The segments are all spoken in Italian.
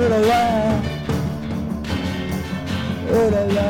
la la, oh la la.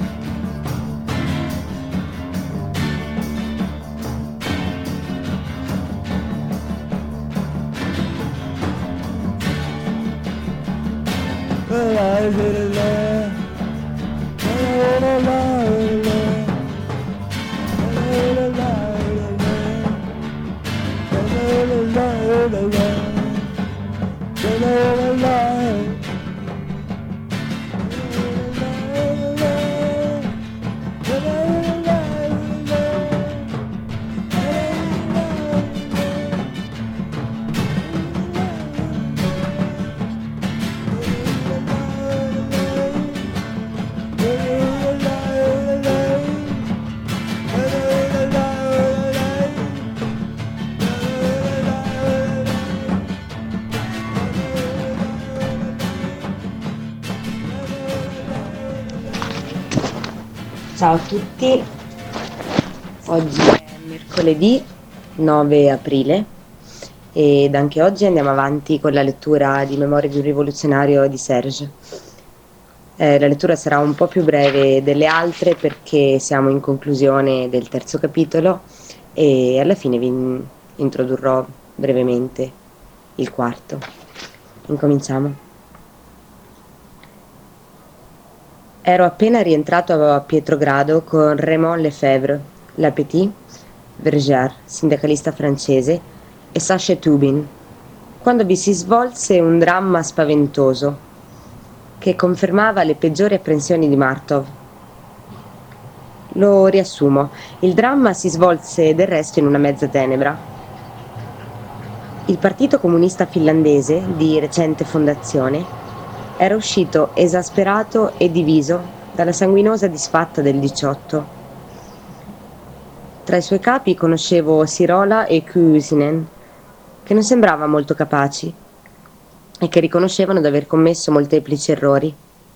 Ciao a tutti, oggi è mercoledì 9 aprile ed anche oggi andiamo avanti con la lettura di Memorie di un rivoluzionario di Serge. La lettura sarà un po' più breve delle altre perché siamo in conclusione del terzo capitolo e alla fine vi introdurrò brevemente il quarto. Incominciamo. Ero appena rientrato a Pietrogrado con Raymond Lefebvre, Lapetit, Verger, sindacalista francese, e Sacha Tubin, quando vi si svolse un dramma spaventoso che confermava le peggiori apprensioni di Martov. Lo riassumo, il dramma si svolse del resto in una mezza tenebra. Il Partito Comunista Finlandese, di recente fondazione, era uscito esasperato e diviso dalla sanguinosa disfatta del 18. Tra i suoi capi conoscevo Sirola e Kuusinen, che non sembrava molto capaci e che riconoscevano di aver commesso molteplici errori.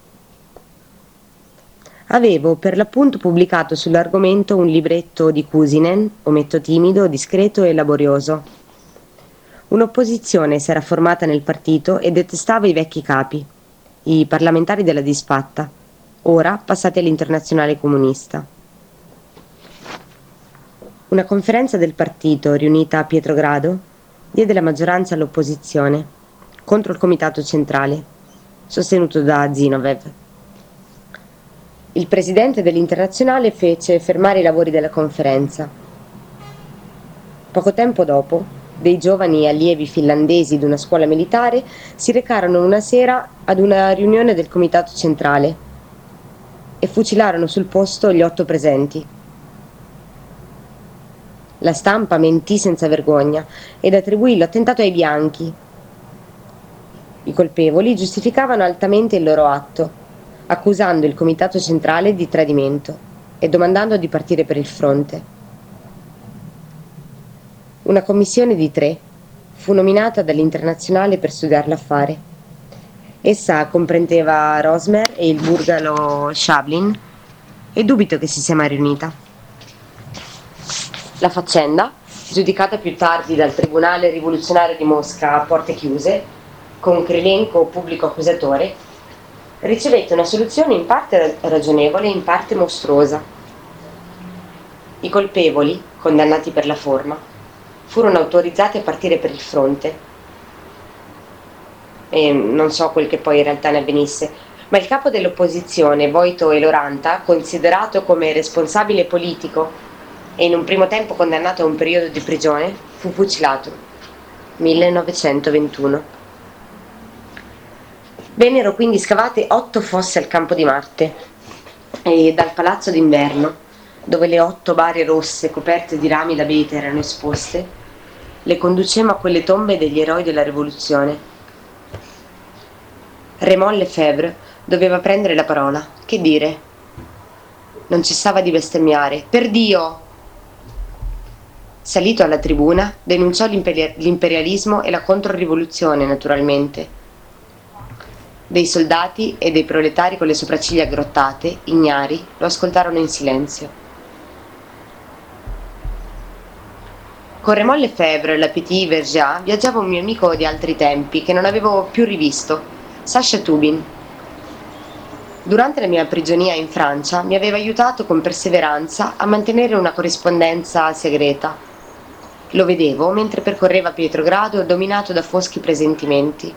Avevo per l'appunto pubblicato sull'argomento un libretto di Kuusinen, ometto timido, discreto e laborioso. Un'opposizione si era formata nel partito e detestava i vecchi capi, i parlamentari della disfatta, ora passati all'Internazionale Comunista. Una conferenza del partito, riunita a Pietrogrado, diede la maggioranza all'opposizione, contro il comitato centrale, sostenuto da Zinovev. Il presidente dell'Internazionale fece fermare i lavori della conferenza. Poco tempo dopo, dei giovani allievi finlandesi di una scuola militare si recarono una sera ad una riunione del comitato centrale e fucilarono sul posto gli 8 presenti. La stampa mentì senza vergogna ed attribuì l'attentato ai bianchi. I colpevoli giustificavano altamente il loro atto, accusando il comitato centrale di tradimento e domandando di partire per il fronte. Una commissione di 3 fu nominata dall'Internazionale per studiare l'affare. Essa comprendeva Rosmer e il burgalo Shablin e dubito che si sia mai riunita. La faccenda, giudicata più tardi dal Tribunale Rivoluzionario di Mosca a porte chiuse, con Krylenko pubblico accusatore, ricevette una soluzione in parte ragionevole e in parte mostruosa. I colpevoli, condannati per la forma, furono autorizzati a partire per il fronte. E non so quel che poi in realtà ne avvenisse, ma il capo dell'opposizione, Voito Eloranta, considerato come responsabile politico e in un primo tempo condannato a un periodo di prigione, fu fucilato. 1921. Vennero quindi scavate 8 fosse al campo di Marte e dal palazzo d'inverno, dove le 8 bare rosse coperte di rami d'abete erano esposte, le conducemmo a quelle tombe degli eroi della rivoluzione. Raymond Lefebvre doveva prendere la parola. Che dire? Non cessava di bestemmiare. Per Dio! Salito alla tribuna, denunciò l'imperialismo e la controrivoluzione, naturalmente. Dei soldati e dei proletari con le sopracciglia aggrottate, ignari, lo ascoltarono in silenzio. Con Raymond Lefebvre, Lapetit, Verger viaggiava un mio amico di altri tempi che non avevo più rivisto Sasha Tubin. Durante la mia prigionia in Francia mi aveva aiutato con perseveranza a mantenere una corrispondenza segreta. Lo vedevo mentre percorreva Pietrogrado dominato da foschi presentimenti.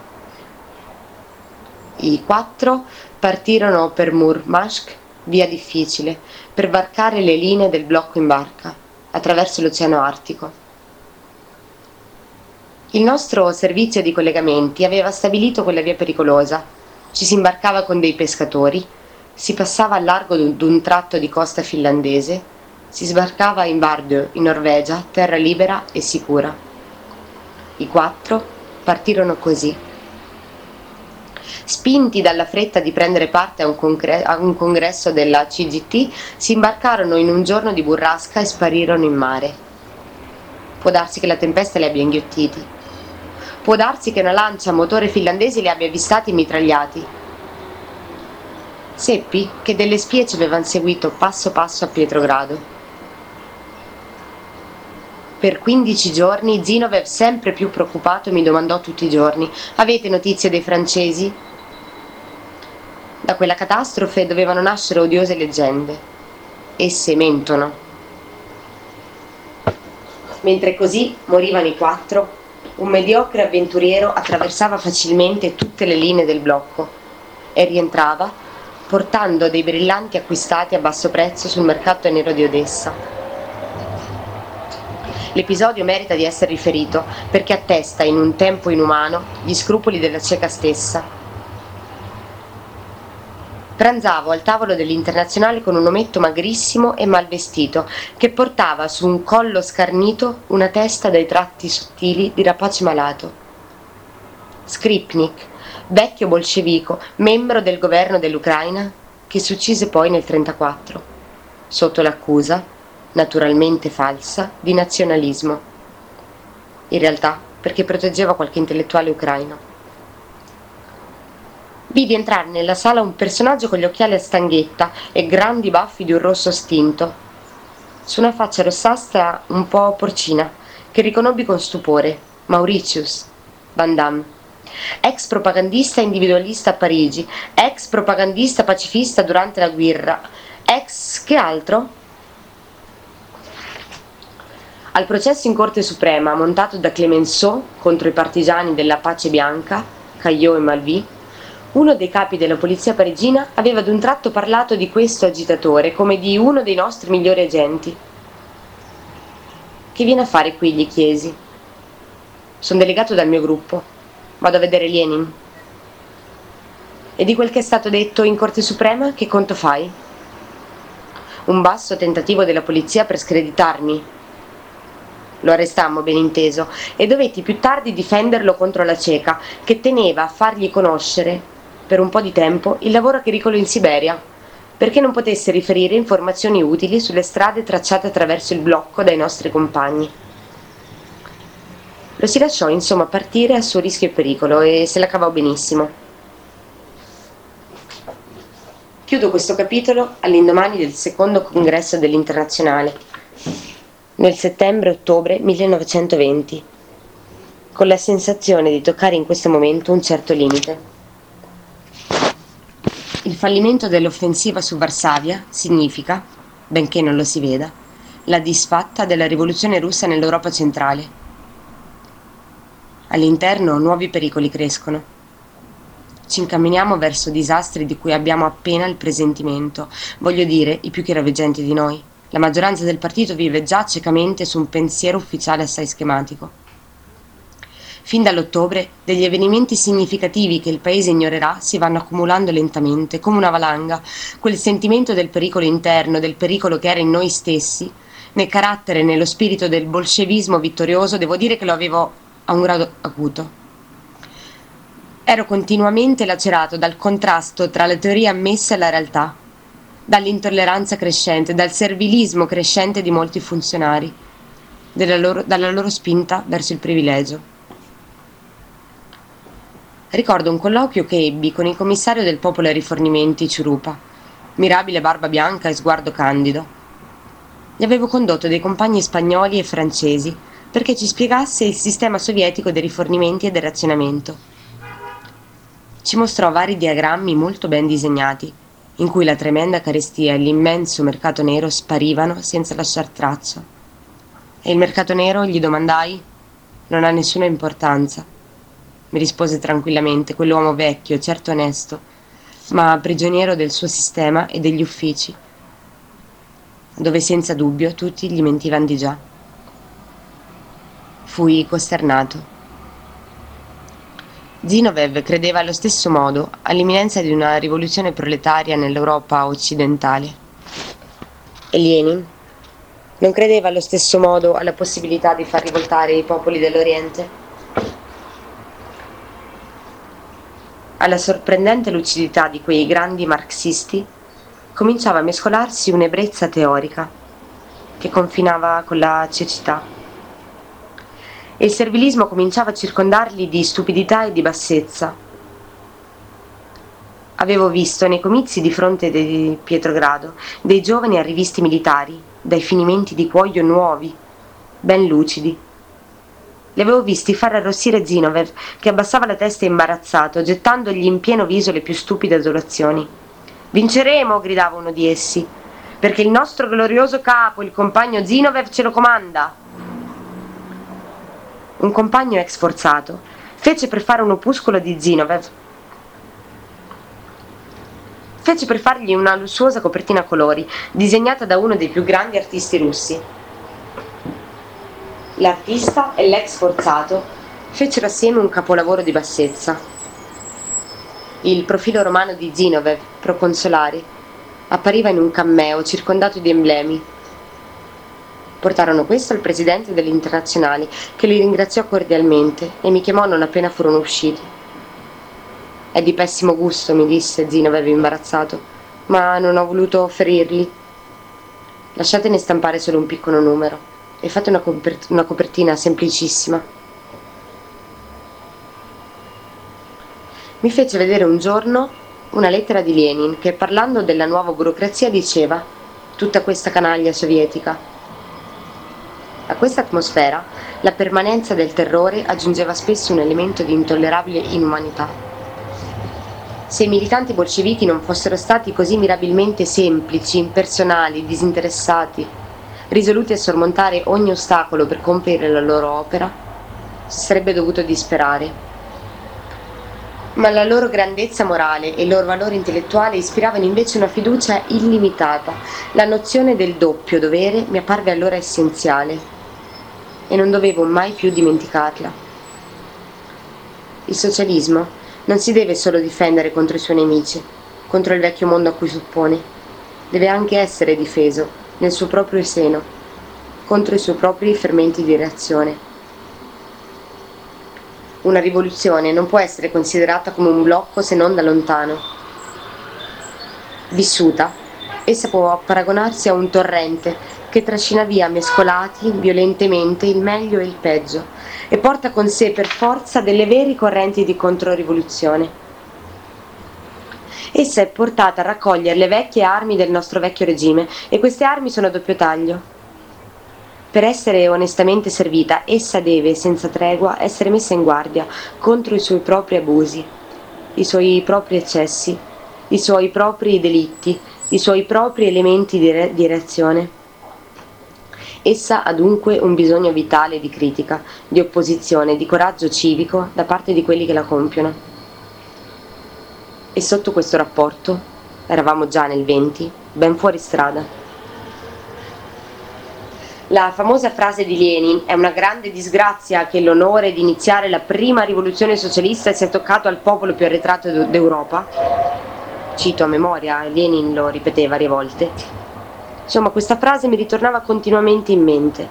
I 4 partirono per Murmansk, via difficile, per varcare le linee del blocco in barca, attraverso l'Oceano Artico. Il nostro servizio di collegamenti aveva stabilito quella via pericolosa. Ci si imbarcava con dei pescatori, si passava al largo d'un tratto di costa finlandese, si sbarcava in Vardø, in Norvegia, terra libera e sicura. I 4 partirono così. Spinti dalla fretta di prendere parte a un congresso della CGT, si imbarcarono in un giorno di burrasca e sparirono in mare. Può darsi che la tempesta li abbia inghiottiti. Può darsi che una lancia a motore finlandese li abbia avvistati e mitragliati. Seppi che delle spie ci avevano seguito passo passo a Pietrogrado. Per 15 giorni Zinoviev, sempre più preoccupato, mi domandò tutti i giorni: avete notizie dei francesi? Da quella catastrofe dovevano nascere odiose leggende. Esse mentono. Mentre così morivano i 4, un mediocre avventuriero attraversava facilmente tutte le linee del blocco e rientrava portando dei brillanti acquistati a basso prezzo sul mercato nero di Odessa. L'episodio merita di essere riferito perché attesta in un tempo inumano gli scrupoli della cieca stessa. Pranzavo al tavolo dell'Internazionale con un ometto magrissimo e mal vestito che portava su un collo scarnito una testa dai tratti sottili di rapace malato. Skripnik, vecchio bolscevico, membro del governo dell'Ucraina, che si uccise poi nel 1934, sotto l'accusa, naturalmente falsa, di nazionalismo. In realtà perché proteggeva qualche intellettuale ucraino. Vidi entrare nella sala un personaggio con gli occhiali a stanghetta e grandi baffi di un rosso stinto, su una faccia rossastra un po' porcina, che riconobbi con stupore: Mauritius Van Damme, ex propagandista individualista a Parigi, ex propagandista pacifista durante la guerra, ex che altro? Al processo in Corte Suprema montato da Clemenceau contro i partigiani della Pace Bianca, Caillaux e Malvy, uno dei capi della polizia parigina aveva ad un tratto parlato di questo agitatore come di uno dei nostri migliori agenti. Che viene a fare qui? Gli chiesi. Sono delegato dal mio gruppo. Vado a vedere Lenin. E di quel che è stato detto in Corte Suprema, che conto fai? Un basso tentativo della polizia per screditarmi. Lo arrestammo, ben inteso, e dovetti più tardi difenderlo contro la cieca, che teneva a fargli conoscere per un po' di tempo il lavoro agricolo in Siberia, perché non potesse riferire informazioni utili sulle strade tracciate attraverso il blocco dai nostri compagni. Lo si lasciò insomma partire a suo rischio e pericolo e se la cavò benissimo. Chiudo questo capitolo all'indomani del secondo congresso dell'Internazionale, nel settembre-ottobre 1920, con la sensazione di toccare in questo momento un certo limite. Il fallimento dell'offensiva su Varsavia significa, benché non lo si veda, la disfatta della rivoluzione russa nell'Europa centrale. All'interno nuovi pericoli crescono. Ci incamminiamo verso disastri di cui abbiamo appena il presentimento, voglio dire, i più chiaroveggenti di noi. La maggioranza del partito vive già ciecamente su un pensiero ufficiale assai schematico. Fin dall'ottobre, degli avvenimenti significativi che il paese ignorerà si vanno accumulando lentamente, come una valanga, quel sentimento del pericolo interno, del pericolo che era in noi stessi, nel carattere e nello spirito del bolscevismo vittorioso, devo dire che lo avevo a un grado acuto. Ero continuamente lacerato dal contrasto tra la teoria ammessa e la realtà, dall'intolleranza crescente, dal servilismo crescente di molti funzionari, dalla loro spinta verso il privilegio. Ricordo un colloquio che ebbi con il commissario del Popolo ai Rifornimenti Ciurupa, mirabile barba bianca e sguardo candido. Gli avevo condotto dei compagni spagnoli e francesi perché ci spiegasse il sistema sovietico dei rifornimenti e del razionamento. Ci mostrò vari diagrammi molto ben disegnati, in cui la tremenda carestia e l'immenso mercato nero sparivano senza lasciar traccia. E il mercato nero? Gli domandai. Non ha nessuna importanza, mi rispose tranquillamente quell'uomo vecchio, certo onesto, ma prigioniero del suo sistema e degli uffici, dove senza dubbio tutti gli mentivano di già. Fui costernato. Zinoviev credeva allo stesso modo all'imminenza di una rivoluzione proletaria nell'Europa occidentale. E Lenin non credeva allo stesso modo alla possibilità di far rivoltare i popoli dell'Oriente? Alla sorprendente lucidità di quei grandi marxisti cominciava a mescolarsi un'ebbrezza teorica che confinava con la cecità. E il servilismo cominciava a circondarli di stupidità e di bassezza. Avevo visto nei comizi di fronte di Pietrogrado dei giovani arrivisti militari, dai finimenti di cuoio nuovi, ben lucidi. Li avevo visti far arrossire Zinoviev, che abbassava la testa imbarazzato, gettandogli in pieno viso le più stupide adulazioni. «Vinceremo!» gridava uno di essi, «perché il nostro glorioso capo, il compagno Zinoviev, ce lo comanda!» Un compagno ex forzato fece per fare un opuscolo di Zinoviev. Fece per fargli una lussuosa copertina a colori, disegnata da uno dei più grandi artisti russi. L'artista e l'ex forzato fecero assieme un capolavoro di bassezza. Il profilo romano di Zinoviev, proconsolare, appariva in un cammeo circondato di emblemi. Portarono questo al presidente dell'Internazionale, che li ringraziò cordialmente e mi chiamò non appena furono usciti. «È di pessimo gusto», mi disse Zinoviev imbarazzato, «ma non ho voluto ferirli. Lasciatene stampare solo un piccolo numero e fate una copertina semplicissima». Mi fece vedere un giorno una lettera di Lenin che, parlando della nuova burocrazia, diceva: «Tutta questa canaglia sovietica». A questa atmosfera la permanenza del terrore aggiungeva spesso un elemento di intollerabile inumanità. Se i militanti bolscevichi non fossero stati così mirabilmente semplici, impersonali, disinteressati, risoluti a sormontare ogni ostacolo per compiere la loro opera, si sarebbe dovuto disperare. Ma la loro grandezza morale e il loro valore intellettuale ispiravano invece una fiducia illimitata. La nozione del doppio dovere mi apparve allora essenziale e non dovevo mai più dimenticarla. Il socialismo non si deve solo difendere contro i suoi nemici, contro il vecchio mondo a cui suppone, deve anche essere difeso nel suo proprio seno, contro i suoi propri fermenti di reazione. Una rivoluzione non può essere considerata come un blocco se non da lontano. Vissuta, essa può paragonarsi a un torrente che trascina via mescolati violentemente il meglio e il peggio e porta con sé per forza delle vere correnti di controrivoluzione. Essa è portata a raccogliere le vecchie armi del nostro vecchio regime e queste armi sono a doppio taglio. Per essere onestamente servita, essa deve, senza tregua, essere messa in guardia contro i suoi propri abusi, i suoi propri eccessi, i suoi propri delitti, i suoi propri elementi di reazione. Essa ha dunque un bisogno vitale di critica, di opposizione, di coraggio civico da parte di quelli che la compiono. E sotto questo rapporto, eravamo già nel 20, ben fuori strada. La famosa frase di Lenin: «È una grande disgrazia che l'onore di iniziare la prima rivoluzione socialista sia toccato al popolo più arretrato d'Europa». Cito a memoria, Lenin lo ripeteva varie volte. Insomma, questa frase mi ritornava continuamente in mente.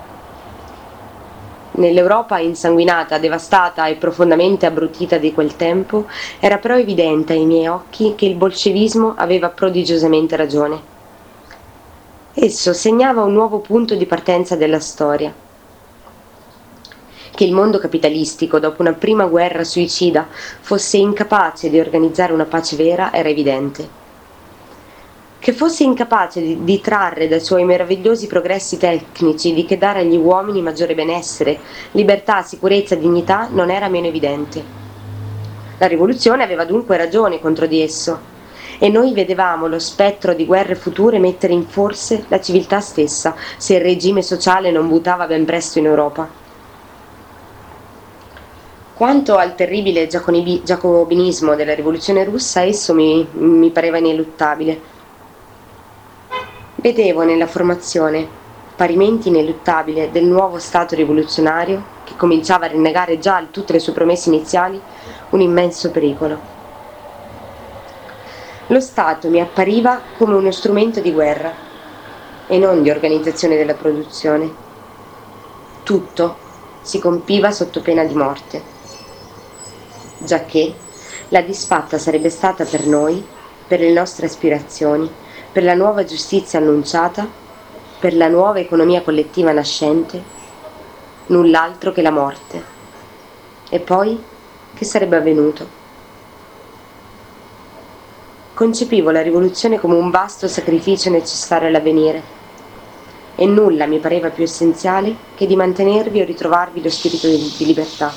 Nell'Europa insanguinata, devastata e profondamente abbrutita di quel tempo, era però evidente ai miei occhi che il bolscevismo aveva prodigiosamente ragione. Esso segnava un nuovo punto di partenza della storia. Che il mondo capitalistico, dopo una prima guerra suicida, fosse incapace di organizzare una pace vera era evidente. Che fosse incapace di trarre dai suoi meravigliosi progressi tecnici di che dare agli uomini maggiore benessere, libertà, sicurezza, dignità non era meno evidente. La rivoluzione aveva dunque ragione contro di esso, e noi vedevamo lo spettro di guerre future mettere in forse la civiltà stessa, se il regime sociale non mutava ben presto in Europa. Quanto al terribile giacobinismo della rivoluzione russa, esso mi pareva ineluttabile. Vedevo nella formazione, parimenti ineluttabile, del nuovo Stato rivoluzionario, che cominciava a rinnegare già tutte le sue promesse iniziali, un immenso pericolo. Lo Stato mi appariva come uno strumento di guerra e non di organizzazione della produzione. Tutto si compiva sotto pena di morte, giacché la disfatta sarebbe stata per noi, per le nostre aspirazioni, per la nuova giustizia annunciata, per la nuova economia collettiva nascente, null'altro che la morte. E poi che sarebbe avvenuto? Concepivo la rivoluzione come un vasto sacrificio necessario all'avvenire, e nulla mi pareva più essenziale che di mantenervi o ritrovarvi lo spirito di libertà.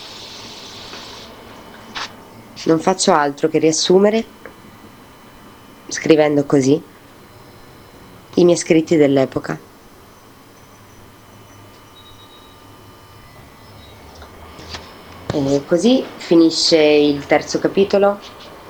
Non faccio altro che riassumere, scrivendo così, i miei scritti dell'epoca. E così finisce il terzo capitolo.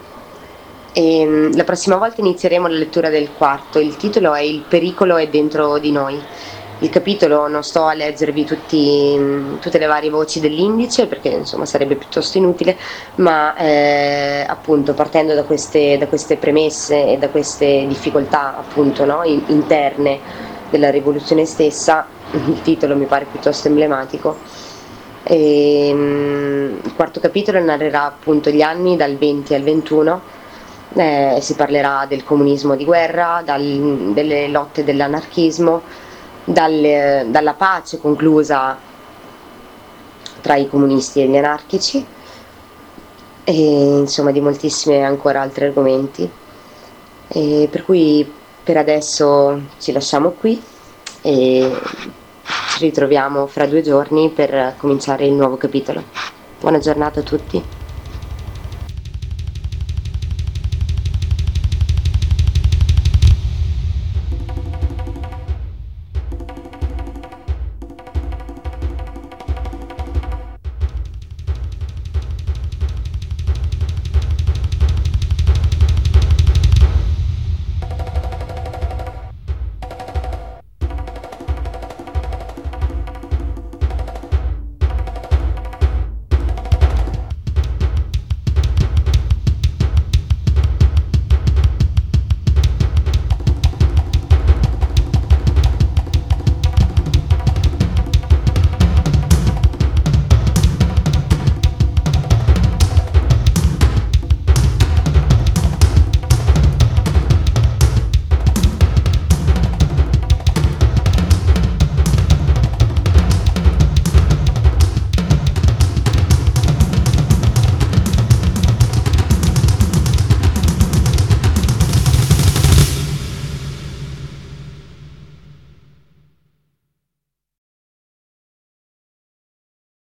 E la prossima volta inizieremo la lettura del quarto. Il titolo è Il pericolo è dentro di noi. Il capitolo non sto a leggervi tutte le varie voci dell'indice, perché insomma sarebbe piuttosto inutile, ma appunto partendo da queste premesse e da queste difficoltà appunto, no, interne della rivoluzione stessa, il titolo mi pare piuttosto emblematico. Il quarto capitolo narrerà appunto gli anni dal 20 al 21. Si parlerà del comunismo di guerra, delle lotte dell'anarchismo, dalla pace conclusa tra i comunisti e gli anarchici, e insomma di moltissimi ancora altri argomenti. E per cui per adesso ci lasciamo qui e ci ritroviamo fra 2 giorni per cominciare il nuovo capitolo. Buona giornata a tutti.